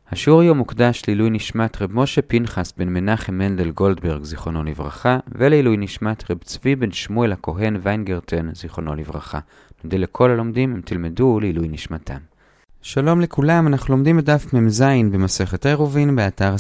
השיעור היום מוקדש לעילוי נשמת רב משה פנחס בן מנחם מנדל גולדברג זיכרונו לברכה, ולעילוי נשמת רב צבי בן שמואל הכהן ויינגרטן זיכרונו לברכה. נודה לכל הלומדים אם תלמדו לעילוי נשמתם. שלום לכולם, אנחנו לומדים בדף מ"ז במסכת עירובין באתר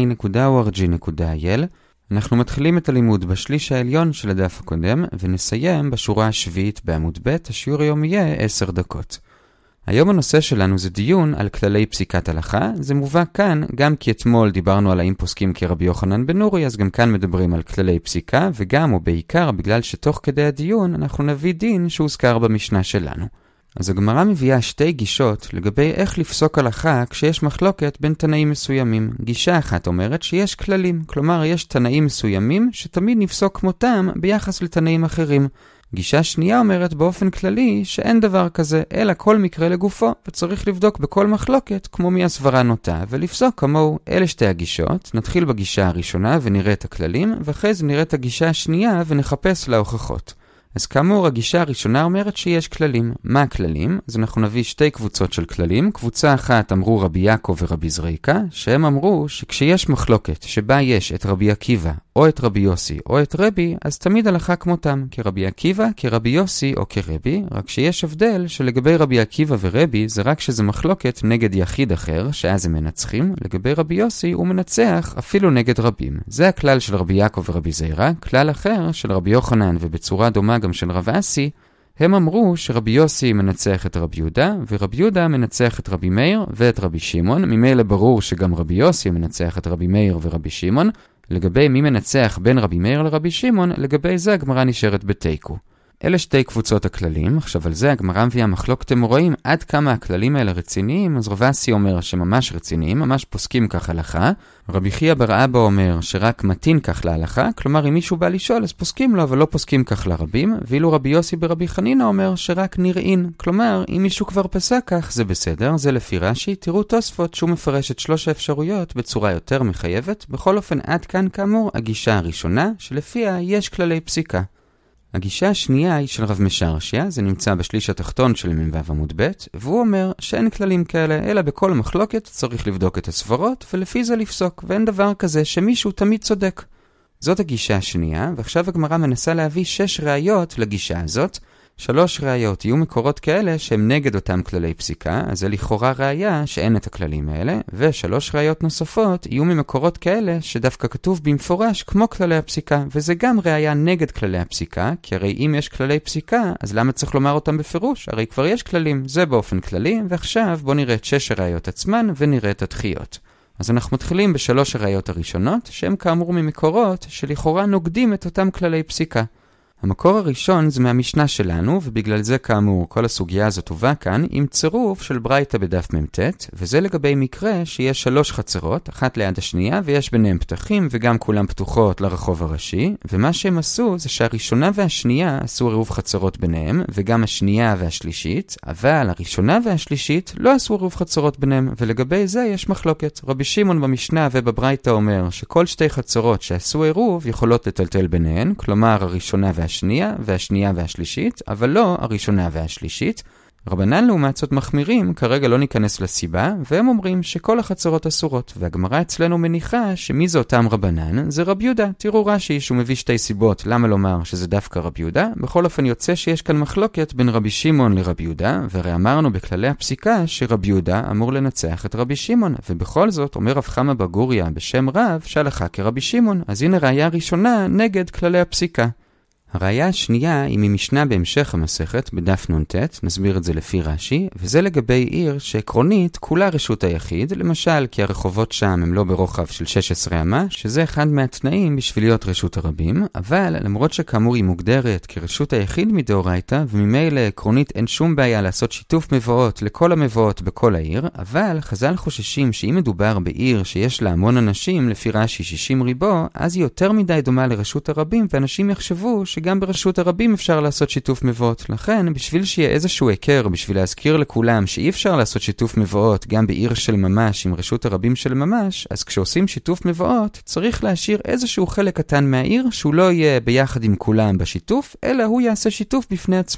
sinai.org.il. אנחנו מתחילים את הלימוד בשליש העליון של הדף הקודם ונסיים בשורה השביעית בעמוד ב'. השיעור היום יהיה 10 דקות. היום הנושא שלנו זה דיון על כללי פסיקת הלכה. זה מובא כאן גם כי אתמול דיברנו על האם פוסקים כרבי יוחנן בן נורי, אז גם כאן מדברים על כללי פסיקה, וגם או בעיקר בגלל שתוך כדי הדיון אנחנו נביא דין שהוזכר במשנה שלנו. אז הגמרא מביאה שתי גישות לגבי איך לפסוק הלכה כשיש מחלוקת בין תנאים מסוימים. גישה אחת אומרת שיש כללים, כלומר יש תנאים מסוימים שתמיד נפסוק כמותם ביחס לתנאים אחרים. גישה שנייה אומרת באופן כללי שאין דבר כזה, אלא כל מקרה לגופו, וצריך לבדוק בכל מחלוקת כמו מי הסברה נוטה, ולפסוק כמוהו. אלה שתי הגישות. נתחיל בגישה הראשונה ונראה את הכללים, ואחרי זה נראה את הגישה השנייה ונחפש להוכחות. אז כאמור, הגישה הראשונה אומרת שיש כללים. מה הכללים? אז אנחנו נביא שתי קבוצות של כללים. קבוצה אחת אמרו רבי יעקב ורבי זרעיקה, שהם אמרו שכשיש מחלוקת שבה יש את רבי עקיבא, או את רבי יוסי, או את רבי, אז תמיד הלכה כמותם, כרבי עקיבא, כרבי יוסי, או כרבי, רק שיש הבדל שלגבי רבי עקיבא ורבי, זה רק שזה מחלוקת נגד יחיד אחר, שאז הם מנצחים. לגבי רבי יוסי הוא מנצח אפילו נגד רבים. זה הכלל של רבי יעקב ורבי זעירא. כלל אחר של רבי יוחנן, ובצורה דומה גם של רב אסי, הם אמרו שרבי יוסי מנצח את רבי יהודה, ורבי יהודה מנצח את רבי מאיר ואת רבי שמעון. ממילא ברור שגם רבי יוסי מנצח את רבי מאיר ורבי שמעון. לגבי מי מנצח בין רבי מאיר לרבי שמעון, לגבי זה הגמרא נשארת בתיקו. אלה שתי קבוצות הכללים. עכשיו על זה הגמרא מביאה מחלוקת אמוראים עד כמה הכללים האלה רציניים. אז רב אסי אומר שממש רציניים, ממש פוסקים כך הלכה. רבי חייא בר אבא אומר שרק מתין כך להלכה, כלומר אם מישהו בא לשאול אז פוסקים לו, אבל לא פוסקים כך לרבים. ואילו רבי יוסי ברבי חנינא אומר שרק נראין, כלומר אם מישהו כבר פסק כך זה בסדר. זה לפי רש"י. תראו תוספות שהוא מפרש את 3 האפשרויות בצורה יותר מחייבת. בכל אופן עד כאן כאמור הגישה הראשונה שלפיה יש כללי פסיקה. הגישה השנייה היא של רב משרשיה, זה נמצא בשליש התחתון של מ"ו עמוד ב', והוא אומר שאין כללים כאלה, אלא בכל מחלוקת צריך לבדוק את הסברות ולפי זה לפסוק, ואין דבר כזה שמישהו תמיד צודק. זאת הגישה השנייה, ועכשיו הגמרא מנסה להביא 6 ראיות לגישה הזאת. 3 ראיות יהיו מקורות כאלה שהם נגד אותם כללי פסיקה, אז זה לכאורה ראיה שאין את הכללים האלה, ו3 ראיות נוספות יהיו ממקורות כאלה שדווקא כתוב במפורש כמו כללי הפסיקה, וזה גם ראיה נגד כללי הפסיקה, כי הרי אם יש כללי פסיקה, אז למה צריך לומר אותם בפירוש? הרי כבר יש כללים, זה באופן כללי, ועכשיו בוא נראה את 6 הראיות עצמן ונראה את הדחיות. אז אנחנו מתחילים ב3 הראיות הראשונות, שהם כאמור ממקורות שלכאורה נוגדים את אותם כללי פסיקה. המקור הראשון זה מהמשנה שלנו, ובגלל זה כאמור כל הסוגיה הזאת הובא כאן עם צירוף של ברייתא בדף מ"ט, וזה לגבי מקרה שיש 3 חצרות, אחת ליד השנייה, ויש ביניהם פתחים וגם כולם פתוחות לרחוב הראשי, ומה שהם עשו זה שהראשונה והשנייה עשו עירוב חצרות ביניהם, וגם השנייה והשלישית, אבל הראשונה והשלישית לא עשו עירוב חצרות ביניהם, ולגבי זה יש מחלוקת. רבי שמעון במשנה ובברייתא אומר שכל 2 חצרות שעשו עירוב יכולות לטלטל ביניהן, כלומר הראשונה והשנייה והשלישית, אבל לא הראשונה והשלישית. רבנן לעומת זאת מחמירים, כרגע לא ניכנס לסיבה, והם אומרים שכל החצרות אסורות, והגמרא אצלנו מניחה שמי זה אותם רבנן? זה רבי יהודה. תראו רש"י שהוא מביא 2 סיבות למה לומר שזה דווקא רבי יהודה. בכל אופן יוצא שיש כאן מחלוקת בין רבי שמעון לרבי יהודה, והרי אמרנו בכללי הפסיקה שרבי יהודה אמור לנצח את רבי שמעון, ובכל זאת אומר רב חמא בר גוריא בשם רב שהלכה כרבי שמעון. אז הנה ראיה ראשונה נגד כללי הפסיקה. הראיה השנייה היא ממשנה בהמשך המסכת בדף נ"ט, נסביר את זה לפי רש"י, וזה לגבי עיר שעקרונית כולה רשות היחיד, למשל כי הרחובות שם הם לא ברוחב של 16 אמה, שזה אחד מהתנאים בשביל להיות רשות הרבים, אבל למרות שכאמור היא מוגדרת כרשות היחיד מדאורייתא, וממילא עקרונית אין שום בעיה לעשות שיתוף מבואות לכל המבואות בכל העיר, אבל חז"ל חוששים שאם מדובר בעיר שיש לה המון אנשים, לפי רש"י 60 ריבו, אז היא יותר מדי דומה לרשות הרבים, ואנשים יחשבו שגם ברשות הרבים אפשר לעשות שיתוף מבואות. לכן, בשביל שיהיה איזשהו היכר, בשביל להזכיר לכולם שאי אפשר לעשות שיתוף מבואות גם בעיר של ממש עם רשות הרבים של ממש, אז כשעושים שיתוף מבואות, צריך להשאיר איזשהו חלק קטן מהעיר שהוא לא יהיה ביחד עם כולם בשיתוף, אלא הוא יעשה שיתוף בפני עצמו.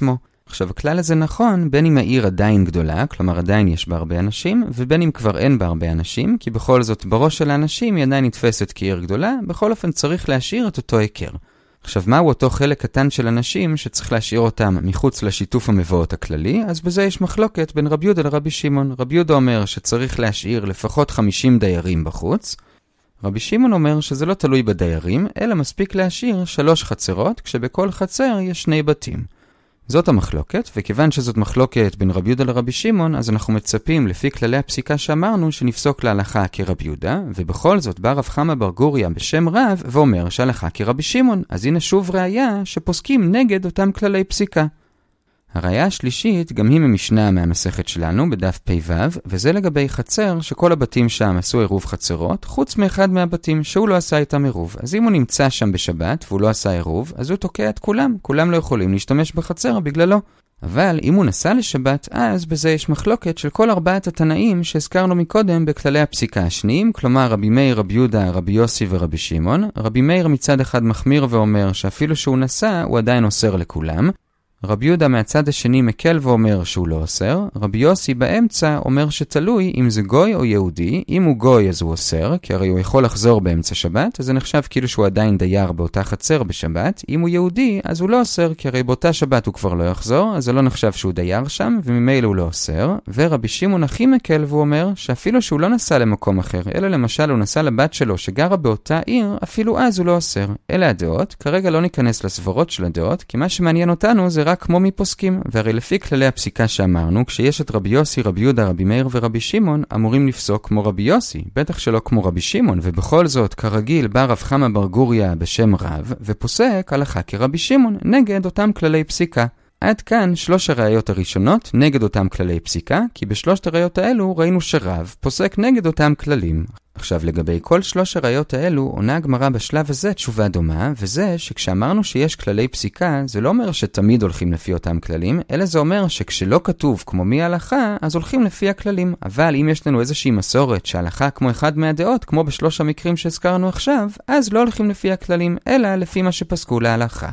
עכשיו, הכלל הזה נכון בין אם העיר עדיין גדולה, כלומר עדיין יש בה הרבה אנשים, ובין אם כבר אין בה הרבה אנשים, כי בכל זאת בראש של האנשים היא עדיין נתפסת כעיר גדולה, בכל אופן צריך להשאיר את אותו עיקר. עכשיו, מהו אותו חלק קטן של אנשים שצריך להשאיר אותם מחוץ לשיתוף המבואות הכללי? אז בזה יש מחלוקת בין רבי יהודה לרבי שמעון. רבי יהודה אומר שצריך להשאיר לפחות 50 דיירים בחוץ. רבי שמעון אומר שזה לא תלוי בדיירים, אלא מספיק להשאיר 3 חצרות, כשבכל חצר יש 2 בתים. זאת המחלוקת, וכיוון שזאת מחלוקת בין רבי יהודה לרבי שמעון, אז אנחנו מצפים לפי כללי הפסיקה שאמרנו שנפסוק להלכה כרבי יהודה, ובכל זאת בא רב חמא בר גוריא בשם רב ואומר שהלכה כרבי שמעון. אז הנה שוב ראיה שפוסקים נגד אותם כללי פסיקה. הראיה השלישית גם היא ממשנה מהמסכת שלנו בדף פ"ו, וזה לגבי חצר שכל הבתים שם עשו עירוב חצרות, חוץ מאחד מהבתים שהוא לא עשה איתם עירוב. אז אם הוא נמצא שם בשבת והוא לא עשה עירוב, אז הוא תוקע את כולם. כולם לא יכולים להשתמש בחצר בגללו. אבל אם הוא נסע לשבת, אז בזה יש מחלוקת של כל 4 התנאים שהזכרנו מקודם בכללי הפסיקה השניים, כלומר רבי מאיר, רבי יהודה, רבי יוסי ורבי שמעון. רבי מאיר מצד אחד מחמיר ואומר שאפילו שהוא נסע הוא עדיין אוסר לכולם. רבי יהודה מהצד השני מקל ואומר שהוא לא אוסר. רבי יוסי באמצע אומר שתלוי אם זה גוי או יהודי. אם הוא גוי אז הוא אוסר, כי הרי הוא יכול לחזור באמצע שבת, אז זה נחשב כאילו שהוא עדיין דייר באותה חצר בשבת. אם הוא יהודי אז הוא לא אוסר, כי הרי באותה שבת הוא כבר לא יחזור, אז זה לא נחשב שהוא דייר שם, וממילא הוא לא אוסר. ורבי שמעון הכי מקל והוא אומר שאפילו שהוא לא נסע למקום אחר, אלא למשל הוא נסע לבת שלו שגרה באותה עיר, אפילו אז הוא לא אוסר. אלה הדעות. כרגע לא ניכנס לסברות של הדעות, כי מה שמעניין אותנו זה רק כמו מפוסקים, והרי לפי כללי הפסיקה שאמרנו, כשיש את רבי יוסי, רבי יהודה, רבי מאיר ורבי שמעון, אמורים לפסוק כמו רבי יוסי, בטח שלא כמו רבי שמעון, ובכל זאת, כרגיל, בא רב חמא בר גוריא בשם רב, ופוסק הלכה כרבי שמעון, נגד אותם כללי פסיקה. עד כאן 3 הראיות הראשונות נגד אותם כללי פסיקה, כי ב3 הראיות האלו ראינו שרב פוסק נגד אותם כללים. עכשיו לגבי כל 3 הראיות האלו עונה הגמרא בשלב הזה תשובה דומה, וזה שכשאמרנו שיש כללי פסיקה, זה לא אומר שתמיד הולכים לפי אותם כללים, אלא זה אומר שכשלא כתוב כמו מי ההלכה, אז הולכים לפי הכללים. אבל אם יש לנו איזושהי מסורת שההלכה כמו אחד מהדעות, כמו ב3 המקרים שהזכרנו עכשיו, אז לא הולכים לפי הכללים, אלא לפי מה שפסקו להלכה.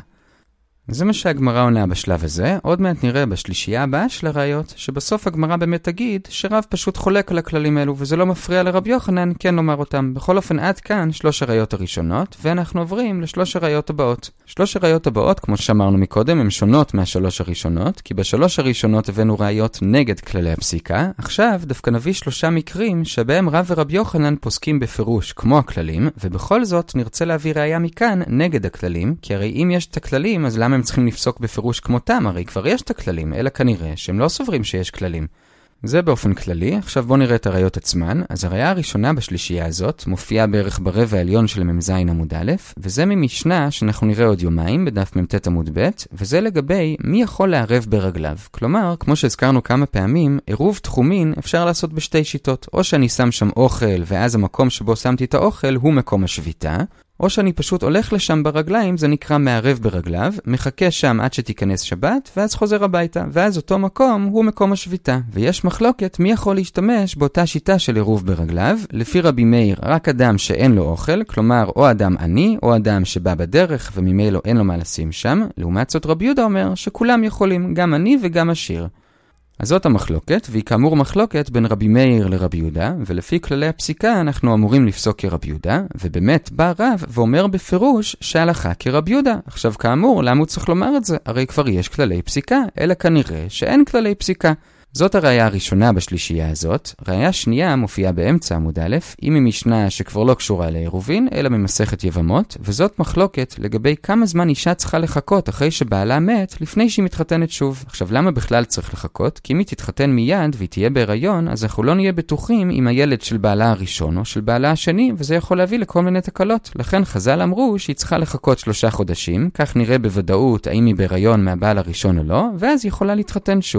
זה מה שהגמרא עונה בשלב הזה. עוד מעט נראה בשלישייה הבאה של הראיות, שבסוף הגמרא באמת תגיד שרב פשוט חולק על הכללים האלו, וזה לא מפריע לרבי יוחנן כן לומר אותם. בכל אופן עד כאן 3 הראיות הראשונות, ואנחנו עוברים ל3 הראיות הבאות. 3 הראיות הבאות, כמו שאמרנו מקודם, הן שונות מה3 הראשונות, כי ב3 הראשונות הבאנו ראיות נגד כללי הפסיקה. עכשיו דווקא נביא 3 מקרים שבהם רב ורבי יוחנן פוסקים בפירוש כמו הכללים, ובכל זאת נרצה להביא ראיה מכאן נגד הכללים, כי הרי אם יש את הכללים, אז למה הם צריכים לפסוק בפירוש כמותם? הרי כבר יש את הכללים, אלא כנראה שהם לא סוברים שיש כללים. זה באופן כללי. עכשיו בואו נראה את הראיות עצמן. אז הראיה הראשונה בשלישייה הזאת מופיעה בערך ברבע העליון של מ"ז עמוד א', וזה ממשנה שאנחנו נראה עוד יומיים בדף מ"ט עמוד ב', וזה לגבי מי יכול לערב ברגליו. כלומר, כמו שהזכרנו כמה פעמים, עירוב תחומין אפשר לעשות בשתי שיטות. או שאני שם שם אוכל, ואז המקום שבו שמתי את האוכל הוא מקום השביתה, או שאני פשוט הולך לשם ברגליים, זה נקרא מערב ברגליו, מחכה שם עד שתיכנס שבת, ואז חוזר הביתה, ואז אותו מקום הוא מקום השביתה. ויש מחלוקת מי יכול להשתמש באותה שיטה של עירוב ברגליו. לפי רבי מאיר, רק אדם שאין לו אוכל, כלומר או אדם עני, או אדם שבא בדרך וממילא אין לו מה לשים שם. לעומת זאת רבי יהודה אומר שכולם יכולים, גם עני וגם עשיר. אז זאת המחלוקת, והיא כאמור מחלוקת בין רבי מאיר לרבי יהודה, ולפי כללי הפסיקה אנחנו אמורים לפסוק כרבי יהודה, ובאמת בא רב ואומר בפירוש שההלכה כרבי יהודה. עכשיו כאמור, למה הוא צריך לומר את זה? הרי כבר יש כללי פסיקה, אלא כנראה שאין כללי פסיקה. זאת הראיה הראשונה בשלישייה הזאת. ראיה שנייה מופיעה באמצע עמוד א', היא ממשנה שכבר לא קשורה לעירובין, אלא ממסכת יבמות, וזאת מחלוקת לגבי כמה זמן אישה צריכה לחכות אחרי שבעלה מת, לפני שהיא מתחתנת שוב. עכשיו למה בכלל צריך לחכות? כי אם היא תתחתן מיד והיא תהיה בהיריון, אז אנחנו לא נהיה בטוחים אם הילד של בעלה הראשון או של בעלה השני, וזה יכול להביא לכל מיני תקלות. לכן חז"ל אמרו שהיא צריכה לחכות 3 חודשים, כך נראה בוודאות האם היא בהיריון מהבעל הראשון או לא, ואז היא יכולה להתחתן שוב.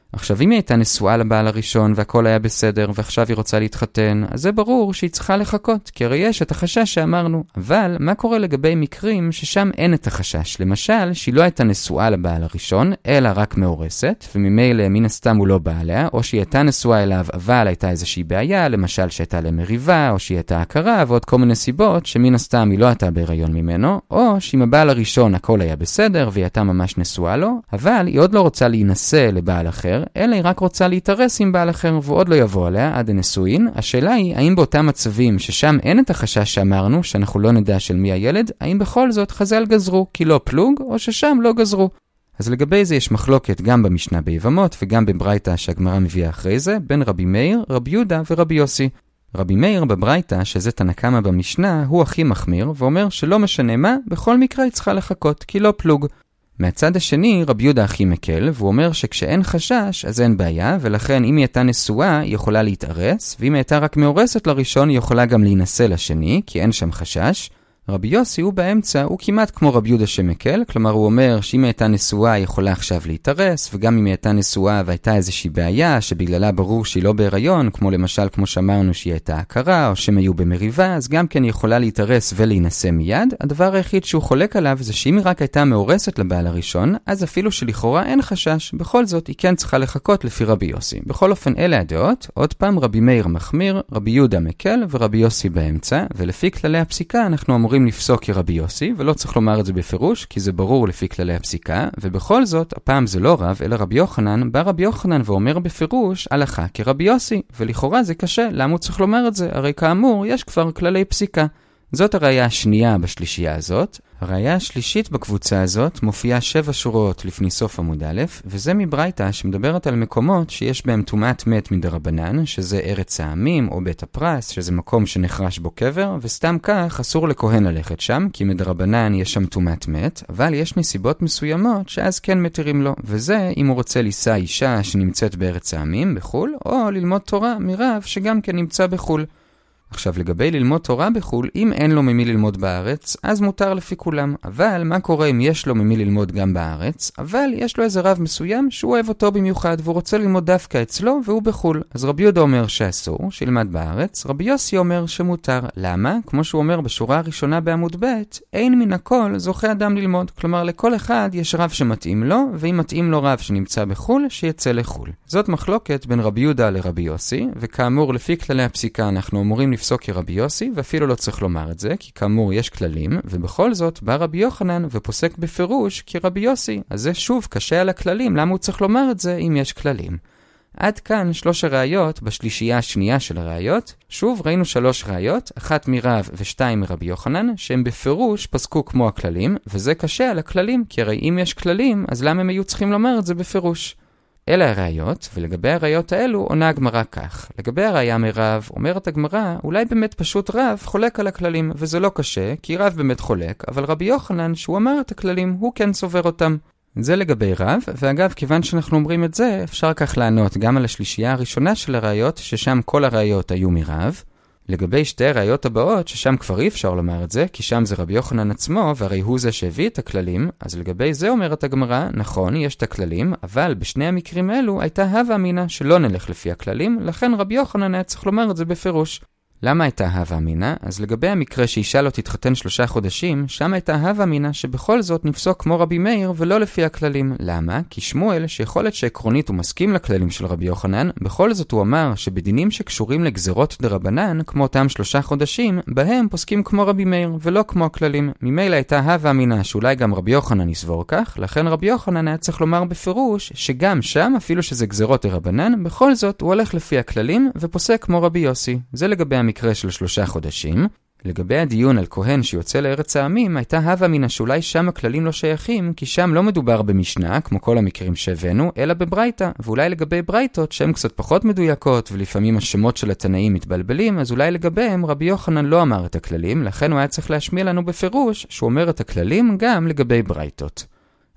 עכשיו, אם היא הייתה נשואה לבעל הראשון והכל היה בסדר ועכשיו היא רוצה להתחתן, אז זה ברור שהיא צריכה לחכות, כי הרי יש את החשש שאמרנו. אבל מה קורה לגבי מקרים ששם אין את החשש? למשל, שהיא לא הייתה נשואה לבעל הראשון, אלא רק מאורסת, וממילא מן הסתם הוא לא בא עליה, או שהיא הייתה נשואה אליו אבל הייתה איזושהי בעיה, למשל שהייתה לה מריבה, או שהיא הייתה הכרה, ועוד כל מיני סיבות שמן הסתם היא לא הייתה בהיריון ממנו, או שעם הבעל הראשון הכל היה בסדר והיא הייתה ממש נשואה לו, אבל היא עוד לא רוצה להינשא לבעל אחר, אלא היא רק רוצה להתארס עם בעל אחר והוא עוד לא יבוא עליה עד הנישואין. השאלה היא, האם באותם מצבים ששם אין את החשש שאמרנו, שאנחנו לא נדע של מי הילד, האם בכל זאת חז"ל גזרו כי לא פלוג, או ששם לא גזרו? אז לגבי זה יש מחלוקת גם במשנה ביבמות וגם בברייתא שהגמרא מביאה אחרי זה, בין רבי מאיר, רבי יהודה ורבי יוסי. רבי מאיר בברייתא, שזה תנא קמא במשנה, הוא הכי מחמיר ואומר שלא משנה מה, בכל מקרה היא צריכה לחכות כי לא פלוג. מהצד השני, רבי יהודה הכי מקל, והוא אומר שכשאין חשש, אז אין בעיה, ולכן אם היא הייתה נשואה, היא יכולה להתארס, ואם היא הייתה רק מאורסת לראשון, היא יכולה גם להינשא לשני, כי אין שם חשש. רבי יוסי הוא באמצע, הוא כמעט כמו רבי יהודה שמקל, כלומר הוא אומר שאם היא הייתה נשואה, היא יכולה עכשיו להתארס, וגם אם היא הייתה נשואה והייתה איזושהי בעיה, שבגללה ברור שהיא לא בהיריון, כמו למשל, כמו שאמרנו שהיא הייתה הכרה, או שהם היו במריבה, אז גם כן היא יכולה להתארס ולהינשא מיד. הדבר היחיד שהוא חולק עליו זה שאם היא רק הייתה מאורסת לבעל הראשון, אז אפילו שלכאורה אין חשש, בכל זאת היא כן צריכה לחכות לפי רבי יוסי. בכל אופן אלה הדעות, עוד פעם רבי מאיר מחמיר, רבי יהודה מקל ורבי יוסי באמצע, ולפי כללי הפסיקה אנחנו אמורים לפסוק כרבי יוסי, ולא צריך לומר את זה בפירוש, כי זה ברור לפי כללי הפסיקה, ובכל זאת, הפעם זה לא רב, אלא רבי יוחנן, בא רבי יוחנן ואומר בפירוש, הלכה כרבי יוסי, ולכאורה זה קשה, למה הוא צריך לומר את זה? הרי כאמור, יש כבר כללי פסיקה. זאת הראיה השנייה בשלישייה הזאת. הראיה השלישית בקבוצה הזאת מופיעה 7 שורות לפני סוף עמוד א', וזה מברייתא שמדברת על מקומות שיש בהם טומאת מת מדרבנן, שזה ארץ העמים או בית הפרס, שזה מקום שנחרש בו קבר, וסתם כך אסור לכהן ללכת שם, כי מדרבנן יש שם טומאת מת, אבל יש נסיבות מסוימות שאז כן מתירים לו, וזה אם הוא רוצה לישא אישה שנמצאת בארץ העמים בחול, או ללמוד תורה מרב שגם כן נמצא בחול. עכשיו לגבי ללמוד תורה בחול, אם אין לו ממי ללמוד בארץ, אז מותר לפי כולם. אבל מה קורה אם יש לו ממי ללמוד גם בארץ, אבל יש לו איזה רב מסוים שהוא אוהב אותו במיוחד, והוא רוצה ללמוד דווקא אצלו והוא בחול. אז רבי יהודה אומר שאסור, שילמד בארץ, רבי יוסי אומר שמותר. למה? כמו שהוא אומר בשורה הראשונה בעמוד ב', אין מן הכל זוכה אדם ללמוד. כלומר לכל אחד יש רב שמתאים לו, ואם מתאים לו רב שנמצא בחול, שיצא לחול. זאת מחלוקת בין רבי יהודה לרבי יוסי, וכאמור לפי כללי הפסיקה אנחנו אמורים לפסוק כרבי יוסי, ואפילו לא צריך לומר את זה, כי כאמור יש כללים, ובכל זאת בא רבי יוחנן ופוסק בפירוש כרבי יוסי. אז זה שוב קשה על הכללים, למה הוא צריך לומר את זה אם יש כללים? עד כאן 3 ראיות בשלישייה השנייה של הראיות. שוב ראינו 3 ראיות, 1 מרב ו2 מרבי יוחנן, שהם בפירוש פסקו כמו הכללים, וזה קשה על הכללים, כי הרי אם יש כללים, אז למה הם היו צריכים לומר את זה בפירוש? אלה הראיות, ולגבי הראיות האלו עונה הגמרא כך. לגבי הראיה מרב, אומרת הגמרא, אולי באמת פשוט רב חולק על הכללים, וזה לא קשה, כי רב באמת חולק, אבל רבי יוחנן, שהוא אמר את הכללים, הוא כן סובר אותם. זה לגבי רב, ואגב, כיוון שאנחנו אומרים את זה, אפשר כך לענות גם על השלישייה הראשונה של הראיות, ששם כל הראיות היו מרב. לגבי 2 הראיות הבאות, ששם כבר אי אפשר לומר את זה, כי שם זה רבי יוחנן עצמו, והרי הוא זה שהביא את הכללים, אז לגבי זה אומרת הגמרא, נכון, יש את הכללים, אבל בשני המקרים אלו הייתה הווה אמינא שלא נלך לפי הכללים, לכן רבי יוחנן היה צריך לומר את זה בפירוש. למה הייתה הווה אמינא? אז לגבי המקרה שאישה לא תתחתן 3 חודשים, שם הייתה הווה אמינא שבכל זאת נפסוק כמו רבי מאיר ולא לפי הכללים. למה? כי שמואל, שיכול להיות שעקרונית הוא מסכים לכללים של רבי יוחנן, בכל זאת הוא אמר שבדינים שקשורים לגזרות דרבנן, כמו אותם 3 חודשים, בהם פוסקים כמו רבי מאיר ולא כמו הכללים. ממילא הייתה הווה אמינא שאולי גם רבי יוחנן יסבור כך, לכן רבי יוחנן היה צריך לומר בפירוש שגם שם, אפילו שזה גזרות דרבנן, בכל זאת הוא הולך לפי הכללים ופוסק כמו רבי יוסי. זה לגבי המקרה של 3 חודשים. לגבי הדיון על כהן שיוצא לארץ העמים, הייתה הווה אמינא שאולי שם הכללים לא שייכים, כי שם לא מדובר במשנה, כמו כל המקרים שהבאנו, אלא בברייתא. ואולי לגבי ברייתות, שהן קצת פחות מדויקות, ולפעמים השמות של התנאים מתבלבלים, אז אולי לגביהם רבי יוחנן לא אמר את הכללים, לכן הוא היה צריך להשמיע לנו בפירוש שהוא אומר את הכללים גם לגבי ברייתות.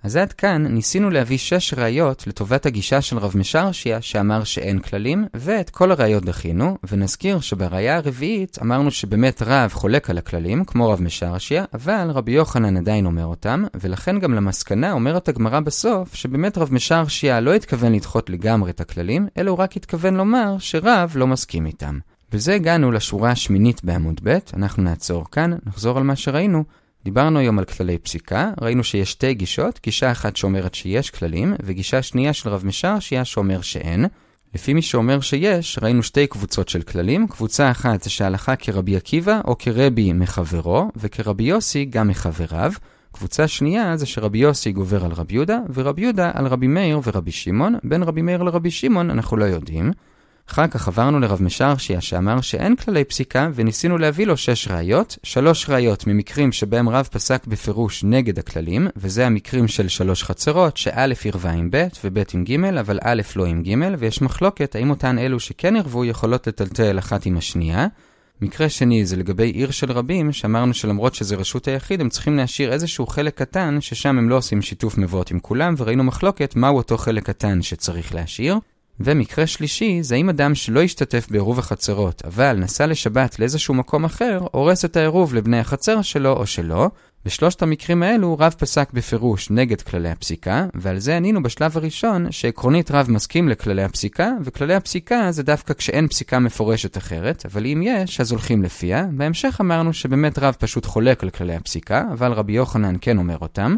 אז עד כאן ניסינו להביא 6 ראיות לטובת הגישה של רב משרשיה שאמר שאין כללים, ואת כל הראיות דחינו, ונזכיר שבראיה הרביעית אמרנו שבאמת רב חולק על הכללים, כמו רב משרשיה, אבל רבי יוחנן עדיין אומר אותם, ולכן גם למסקנה אומרת הגמרא בסוף שבאמת רב משרשיה לא התכוון לדחות לגמרי את הכללים, אלא הוא רק התכוון לומר שרב לא מסכים איתם. בזה הגענו לשורה השמינית בעמוד ב', אנחנו נעצור כאן, נחזור על מה שראינו. דיברנו היום על כללי פסיקה, ראינו שיש 2 גישות, גישה אחת שאומרת שיש כללים, וגישה שנייה של רב משרשיה שאומר שאין. לפי מי שאומר שיש, ראינו 2 קבוצות של כללים, קבוצה אחת זה שההלכה כרבי עקיבא או כרבי מחברו, וכרבי יוסי גם מחבריו. קבוצה שנייה זה שרבי יוסי גובר על רבי יהודה, ורבי יהודה על רבי מאיר ורבי שמעון. בין רבי מאיר לרבי שמעון אנחנו לא יודעים. אחר כך עברנו לרב משרשיה שאמר שאין כללי פסיקה, וניסינו להביא לו 6 ראיות, 3 ראיות ממקרים שבהם רב פסק בפירוש נגד הכללים, וזה המקרים של 3 חצרות, שא' ירבה עם ב' וב' עם ג', אבל א' לא עם ג', ויש מחלוקת האם אותן אלו שכן ירבו יכולות לטלטל אחת עם השנייה. מקרה שני זה לגבי עיר של רבים, שאמרנו שלמרות שזה רשות היחיד, הם צריכים להשאיר איזשהו חלק קטן, ששם הם לא עושים שיתוף מבואות עם כולם, וראינו מחלוקת מהו אותו חלק קטן שצריך להשאיר. ומקרה שלישי זה אם אדם שלא השתתף בעירוב החצרות, אבל נסע לשבת לאיזשהו מקום אחר, הורס את העירוב לבני החצר שלו או שלו. בשלושת המקרים האלו רב פסק בפירוש נגד כללי הפסיקה, ועל זה ענינו בשלב הראשון שעקרונית רב מסכים לכללי הפסיקה, וכללי הפסיקה זה דווקא כשאין פסיקה מפורשת אחרת, אבל אם יש אז הולכים לפיה. בהמשך אמרנו שבאמת רב פשוט חולק על כללי הפסיקה, אבל רבי יוחנן כן אומר אותם.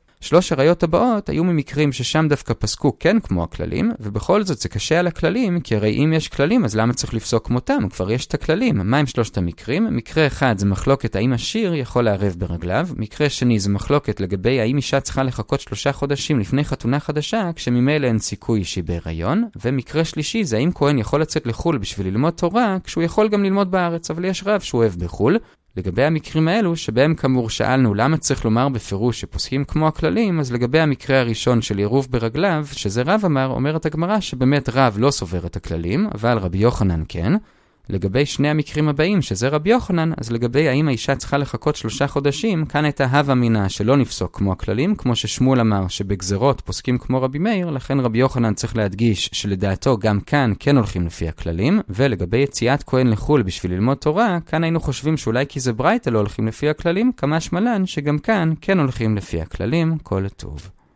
3 הראיות הבאות היו ממקרים ששם דווקא פסקו כן כמו הכללים, ובכל זאת זה קשה על הכללים, כי הרי אם יש כללים אז למה צריך לפסוק כמותם? כבר יש את הכללים. מה עם 3 המקרים? מקרה אחד זה מחלוקת האם השיר יכול לערב ברגליו, מקרה שני זה מחלוקת לגבי האם אישה צריכה לחכות 3 חודשים לפני חתונה חדשה, כשממילא אין סיכוי שהיא בהיריון, ומקרה שלישי זה האם כהן יכול לצאת לחול בשביל ללמוד תורה, כשהוא יכול גם ללמוד בארץ, אבל יש רב שהוא אוהב בחול. לגבי המקרים האלו, שבהם כאמור שאלנו למה צריך לומר בפירוש שפוסקים כמו הכללים, אז לגבי המקרה הראשון של עירוב ברגליו, שזה רב אמר, אומרת הגמרא שבאמת רב לא סובר את הכללים, אבל רבי יוחנן כן. לגבי 2 המקרים הבאים, שזה רבי יוחנן, אז לגבי האם האישה צריכה לחכות 3 חודשים, כאן הייתה הווה מינה שלא נפסוק כמו הכללים, כמו ששמואל אמר שבגזרות פוסקים כמו רבי מאיר, לכן רבי יוחנן צריך להדגיש שלדעתו גם כאן כן הולכים לפי הכללים, ולגבי יציאת כהן לחול בשביל ללמוד תורה, כאן היינו חושבים שאולי כי זה ברייתא לא הולכים לפי הכללים, כמה שמלן שגם כאן כן הולכים לפי הכללים. כל הטוב.